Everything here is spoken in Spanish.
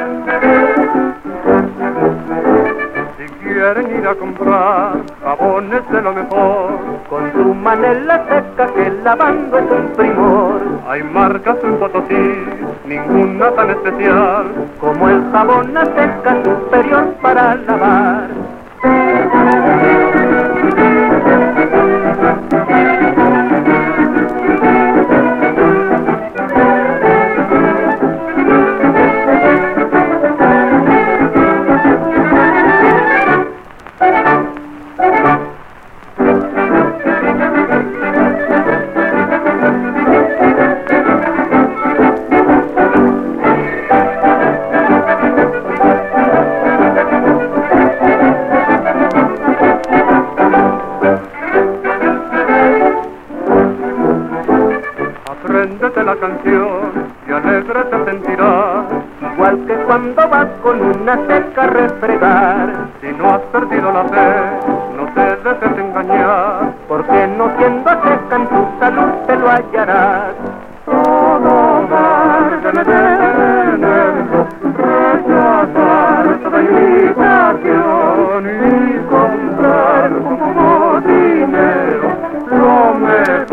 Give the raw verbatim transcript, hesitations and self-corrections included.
Si quieren ir a comprar jabones de lo mejor, consuman en la seca que lavando es un primor. Hay marcas en Potosí, ninguna tan especial como el jabón a seca superior para lavar. Apréndete la canción y alegre te sentirás, igual que cuando vas con una seca a refregar. Si no has perdido la fe, no te dejes engañar, porque no siendo seca en tu salud te lo hallarás. Todo dar de veneno, rechazar toda invitación y comprar como dinero lo mejor.